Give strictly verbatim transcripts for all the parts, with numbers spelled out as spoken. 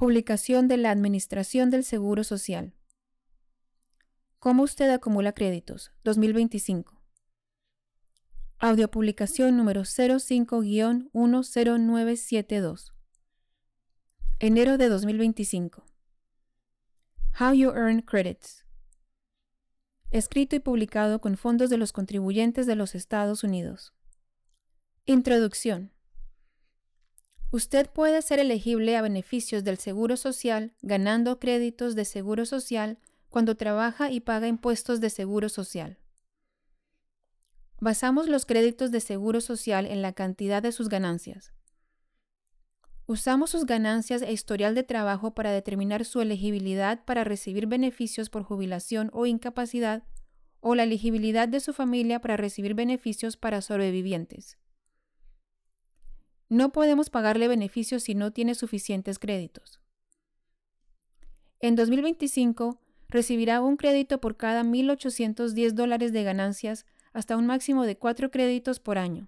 Publicación de la Administración del Seguro Social. ¿Cómo usted acumula créditos? dos mil veinticinco. Audiopublicación número cero cinco guión uno cero nueve siete dos. Enero de dos mil veinticinco. How you earn credits. Escrito y publicado con fondos de los contribuyentes de los Estados Unidos. Introducción. Usted puede ser elegible a beneficios del Seguro Social ganando créditos de Seguro Social cuando trabaja y paga impuestos de Seguro Social. Basamos los créditos de Seguro Social en la cantidad de sus ganancias. Usamos sus ganancias e historial de trabajo para determinar su elegibilidad para recibir beneficios por jubilación o incapacidad o la elegibilidad de su familia para recibir beneficios para sobrevivientes. No podemos pagarle beneficios si no tiene suficientes créditos. En dos mil veinticinco, recibirá un crédito por cada mil ochocientos diez dólares de ganancias hasta un máximo de cuatro créditos por año.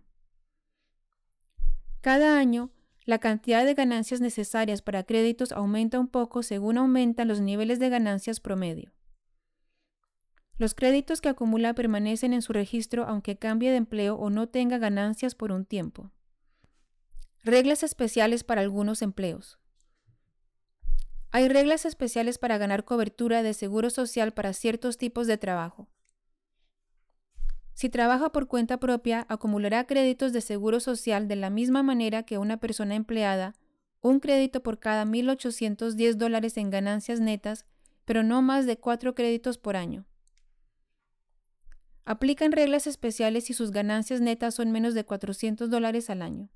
Cada año, la cantidad de ganancias necesarias para créditos aumenta un poco según aumentan los niveles de ganancias promedio. Los créditos que acumula permanecen en su registro aunque cambie de empleo o no tenga ganancias por un tiempo. Reglas especiales para algunos empleos. Hay reglas especiales para ganar cobertura de seguro social para ciertos tipos de trabajo. Si trabaja por cuenta propia, acumulará créditos de seguro social de la misma manera que una persona empleada, un crédito por cada mil ochocientos diez dólares en ganancias netas, pero no más de cuatro créditos por año. Aplican reglas especiales si sus ganancias netas son menos de cuatrocientos dólares al año.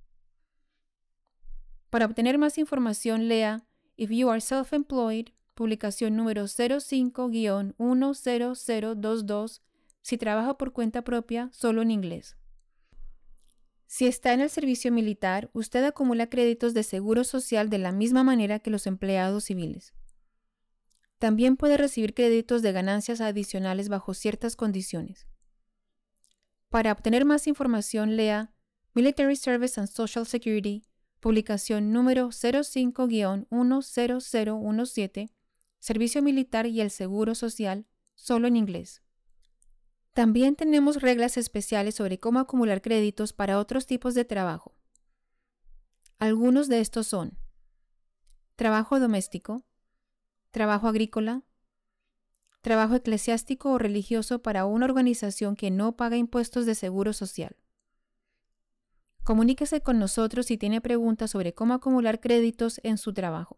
Para obtener más información, lea If You Are Self-Employed, publicación número cero cinco guión uno cero cero dos dos, si trabaja por cuenta propia, solo en inglés. Si está en el servicio militar, usted acumula créditos de seguro social de la misma manera que los empleados civiles. También puede recibir créditos de ganancias adicionales bajo ciertas condiciones. Para obtener más información, lea Military Service and Social Security, publicación número cero cinco guión uno cero cero uno siete, Servicio Militar y el Seguro Social, solo en inglés. También tenemos reglas especiales sobre cómo acumular créditos para otros tipos de trabajo. Algunos de estos son trabajo doméstico, trabajo agrícola, trabajo eclesiástico o religioso para una organización que no paga impuestos de seguro social. Comuníquese con nosotros si tiene preguntas sobre cómo acumular créditos en su trabajo.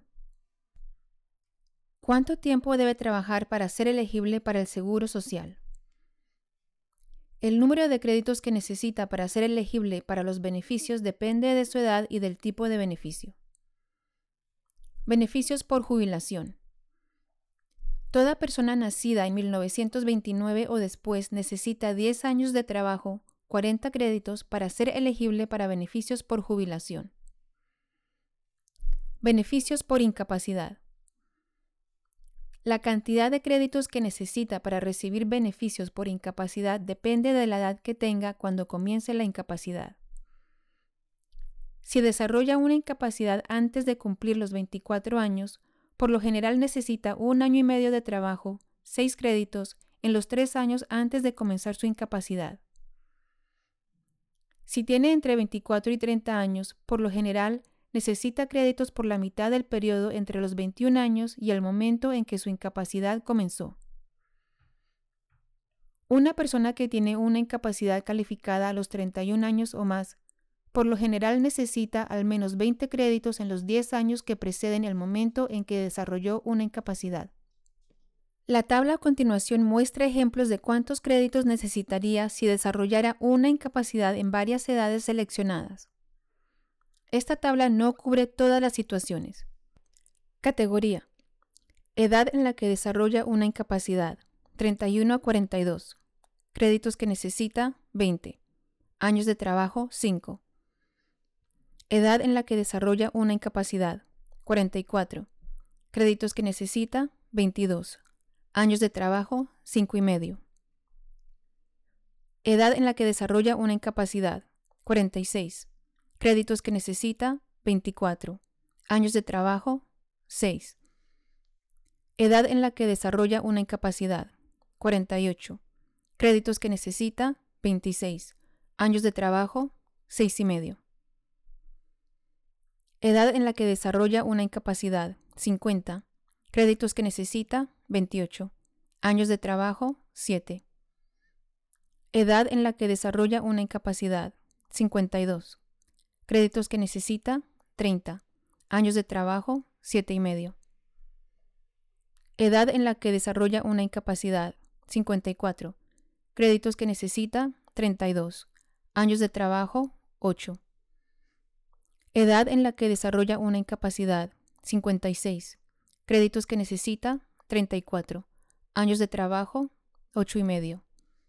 ¿Cuánto tiempo debe trabajar para ser elegible para el seguro social? El número de créditos que necesita para ser elegible para los beneficios depende de su edad y del tipo de beneficio. Beneficios por jubilación. Toda persona nacida en mil novecientos veintinueve o después necesita diez años de trabajo, cuarenta créditos para ser elegible para beneficios por jubilación. Beneficios por incapacidad. La cantidad de créditos que necesita para recibir beneficios por incapacidad depende de la edad que tenga cuando comience la incapacidad. Si desarrolla una incapacidad antes de cumplir los veinticuatro años, por lo general necesita un año y medio de trabajo, seis créditos, en los tres años antes de comenzar su incapacidad. Si tiene entre veinticuatro y treinta años, por lo general necesita créditos por la mitad del periodo entre los veintiún años y el momento en que su incapacidad comenzó. Una persona que tiene una incapacidad calificada a los treinta y un años o más, por lo general necesita al menos veinte créditos en los diez años que preceden el momento en que desarrolló una incapacidad. La tabla a continuación muestra ejemplos de cuántos créditos necesitaría si desarrollara una incapacidad en varias edades seleccionadas. Esta tabla no cubre todas las situaciones. Categoría: edad en la que desarrolla una incapacidad, treinta y uno a cuarenta y dos. Créditos que necesita, veinte. Años de trabajo, cinco. Edad en la que desarrolla una incapacidad, cuarenta y cuatro. Créditos que necesita, veintidós. Años de trabajo, cinco y medio. Edad en la que desarrolla una incapacidad, cuarenta y seis. Créditos que necesita, veinticuatro. Años de trabajo, seis. Edad en la que desarrolla una incapacidad, cuarenta y ocho. Créditos que necesita, veintiséis. Años de trabajo, seis y medio. Edad en la que desarrolla una incapacidad, cincuenta. Créditos que necesita, veintiocho. Años de trabajo, siete. Edad en la que desarrolla una incapacidad, cincuenta y dos. Créditos que necesita, treinta. Años de trabajo, siete y medio. Edad en la que desarrolla una incapacidad, cincuenta y cuatro. Créditos que necesita, treinta y dos. Años de trabajo, ocho. Edad en la que desarrolla una incapacidad, cincuenta y seis. Créditos que necesita, treinta y cuatro. Años de trabajo, ocho y medio.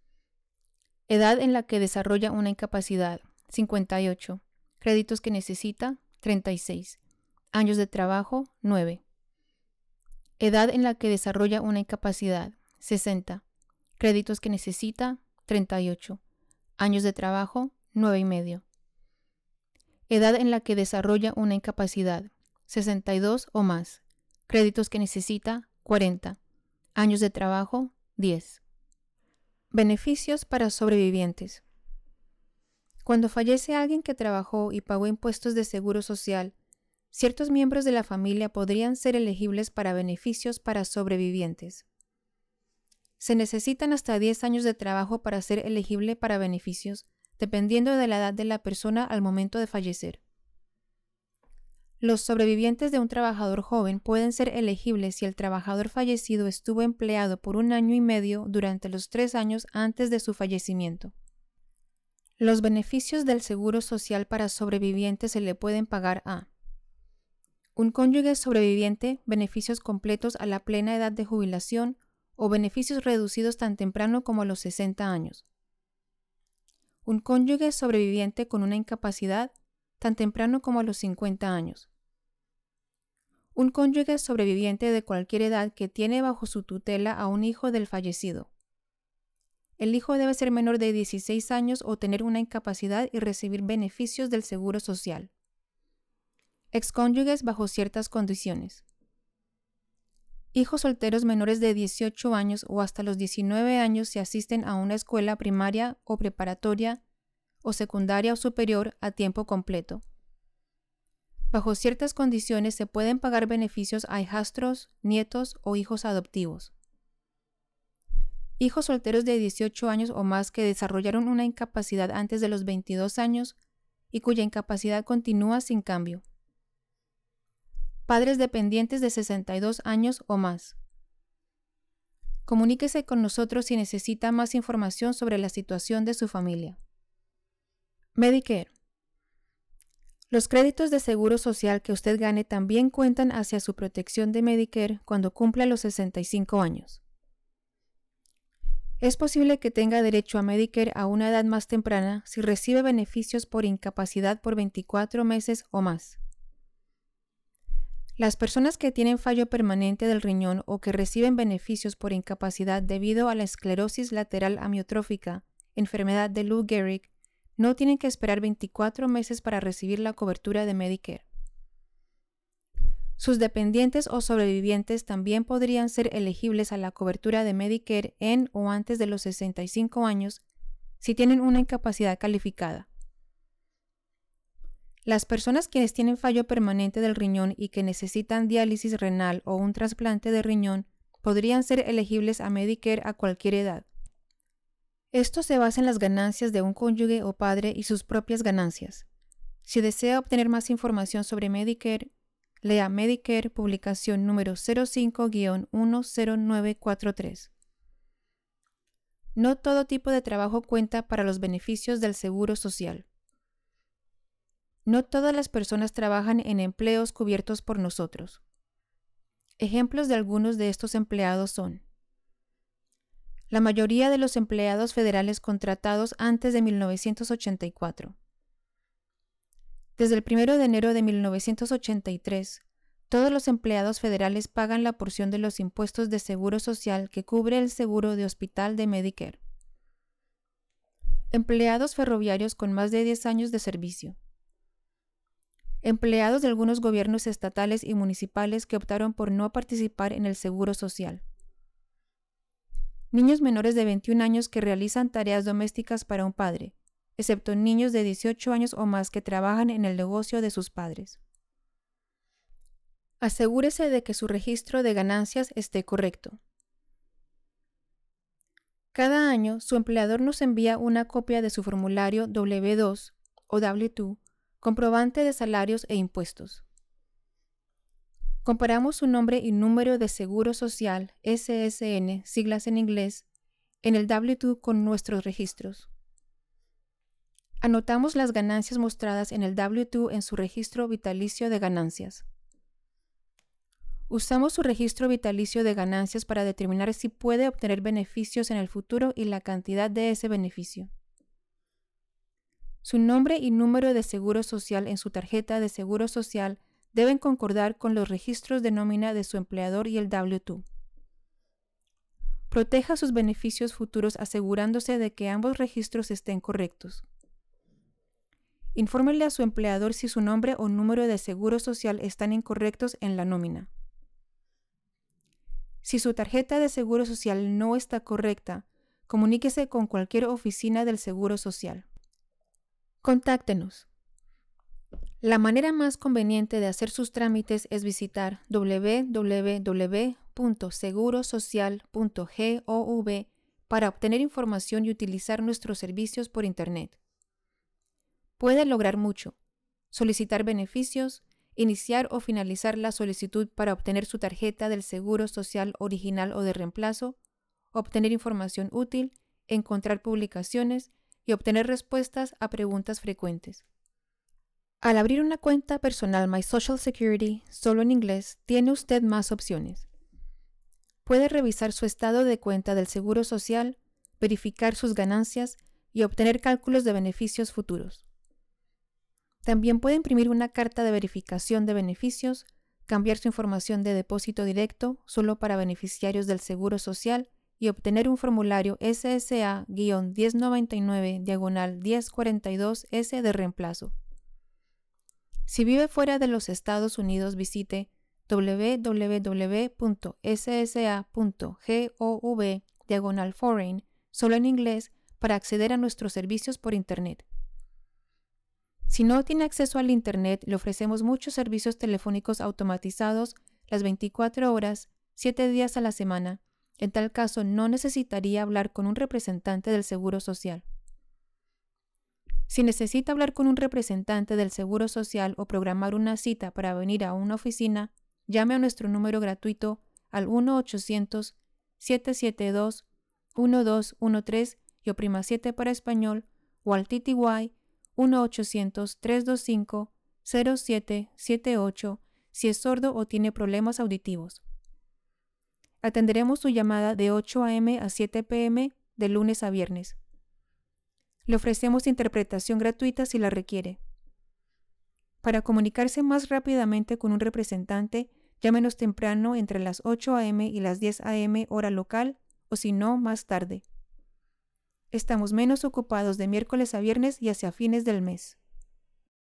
Edad en la que desarrolla una incapacidad, cincuenta y ocho. Créditos que necesita, treinta y seis. Años de trabajo, nueve. Edad en la que desarrolla una incapacidad, sesenta. Créditos que necesita, treinta y ocho. Años de trabajo, nueve y medio. Edad en la que desarrolla una incapacidad, sesenta y dos o más. Créditos que necesita, cuarenta. Años de trabajo, diez. Beneficios para sobrevivientes. Cuando fallece alguien que trabajó y pagó impuestos de seguro social, ciertos miembros de la familia podrían ser elegibles para beneficios para sobrevivientes. Se necesitan hasta diez años de trabajo para ser elegible para beneficios, dependiendo de la edad de la persona al momento de fallecer. Los sobrevivientes de un trabajador joven pueden ser elegibles si el trabajador fallecido estuvo empleado por un año y medio durante los tres años antes de su fallecimiento. Los beneficios del seguro social para sobrevivientes se le pueden pagar a un cónyuge sobreviviente, beneficios completos a la plena edad de jubilación o beneficios reducidos tan temprano como a los sesenta años. Un cónyuge sobreviviente con una incapacidad tan temprano como a los cincuenta años. Un cónyuge sobreviviente de cualquier edad que tiene bajo su tutela a un hijo del fallecido. El hijo debe ser menor de dieciséis años o tener una incapacidad y recibir beneficios del seguro social. Excónyuges bajo ciertas condiciones. Hijos solteros menores de dieciocho años o hasta los diecinueve años si asisten a una escuela primaria o preparatoria o secundaria o superior a tiempo completo. Bajo ciertas condiciones se pueden pagar beneficios a hijastros, nietos o hijos adoptivos. Hijos solteros de dieciocho años o más que desarrollaron una incapacidad antes de los veintidós años y cuya incapacidad continúa sin cambio. Padres dependientes de sesenta y dos años o más. Comuníquese con nosotros si necesita más información sobre la situación de su familia. Medicare. Los créditos de seguro social que usted gane también cuentan hacia su protección de Medicare cuando cumpla los sesenta y cinco años. Es posible que tenga derecho a Medicare a una edad más temprana si recibe beneficios por incapacidad por veinticuatro meses o más. Las personas que tienen fallo permanente del riñón o que reciben beneficios por incapacidad debido a la esclerosis lateral amiotrófica, enfermedad de Lou Gehrig, no tienen que esperar veinticuatro meses para recibir la cobertura de Medicare. Sus dependientes o sobrevivientes también podrían ser elegibles a la cobertura de Medicare en o antes de los sesenta y cinco años si tienen una incapacidad calificada. Las personas quienes tienen fallo permanente del riñón y que necesitan diálisis renal o un trasplante de riñón podrían ser elegibles a Medicare a cualquier edad. Esto se basa en las ganancias de un cónyuge o padre y sus propias ganancias. Si desea obtener más información sobre Medicare, lea Medicare, publicación número cero cinco guion uno cero nueve cuatro tres. No todo tipo de trabajo cuenta para los beneficios del seguro social. No todas las personas trabajan en empleos cubiertos por nosotros. Ejemplos de algunos de estos empleados son: la mayoría de los empleados federales contratados antes de mil novecientos ochenta y cuatro. Desde el primero de enero de mil novecientos ochenta y tres, todos los empleados federales pagan la porción de los impuestos de seguro social que cubre el seguro de hospital de Medicare. Empleados ferroviarios con más de diez años de servicio. Empleados de algunos gobiernos estatales y municipales que optaron por no participar en el seguro social. Niños menores de veintiún años que realizan tareas domésticas para un padre, excepto niños de dieciocho años o más que trabajan en el negocio de sus padres. Asegúrese de que su registro de ganancias esté correcto. Cada año, su empleador nos envía una copia de su formulario W dos o W dos, comprobante de salarios e impuestos. Comparamos su nombre y número de seguro social, S S N, siglas en inglés, en el W dos con nuestros registros. Anotamos las ganancias mostradas en el W dos en su registro vitalicio de ganancias. Usamos su registro vitalicio de ganancias para determinar si puede obtener beneficios en el futuro y la cantidad de ese beneficio. Su nombre y número de seguro social en su tarjeta de seguro social deben concordar con los registros de nómina de su empleador y el W dos. Proteja sus beneficios futuros asegurándose de que ambos registros estén correctos. Infórmele a su empleador si su nombre o número de seguro social están incorrectos en la nómina. Si su tarjeta de seguro social no está correcta, comuníquese con cualquier oficina del Seguro Social. Contáctenos. La manera más conveniente de hacer sus trámites es visitar w w w punto seguro social punto gov para obtener información y utilizar nuestros servicios por Internet. Puede lograr mucho: solicitar beneficios, iniciar o finalizar la solicitud para obtener su tarjeta del Seguro Social original o de reemplazo, obtener información útil, encontrar publicaciones y obtener respuestas a preguntas frecuentes. Al abrir una cuenta personal My Social Security, solo en inglés, tiene usted más opciones. Puede revisar su estado de cuenta del Seguro Social, verificar sus ganancias y obtener cálculos de beneficios futuros. También puede imprimir una carta de verificación de beneficios, cambiar su información de depósito directo solo para beneficiarios del Seguro Social y obtener un formulario S S A diez noventa y nueve diagonal diez cuarenta y dos S de reemplazo. Si vive fuera de los Estados Unidos, visite w w w punto s s a punto gov diagonal foreign, solo en inglés, para acceder a nuestros servicios por Internet. Si no tiene acceso al Internet, le ofrecemos muchos servicios telefónicos automatizados las veinticuatro horas, siete días a la semana. En tal caso, no necesitaría hablar con un representante del Seguro Social. Si necesita hablar con un representante del Seguro Social o programar una cita para venir a una oficina, llame a nuestro número gratuito al uno ochocientos, siete siete dos, uno dos uno tres y oprima siete para español o al T T Y uno ochocientos, tres dos cinco, cero siete siete ocho si es sordo o tiene problemas auditivos. Atenderemos su llamada de ocho a m a siete p m de lunes a viernes. Le ofrecemos interpretación gratuita si la requiere. Para comunicarse más rápidamente con un representante, llámenos temprano entre las ocho a m y las diez a m hora local o si no, más tarde. Estamos menos ocupados de miércoles a viernes y hacia fines del mes.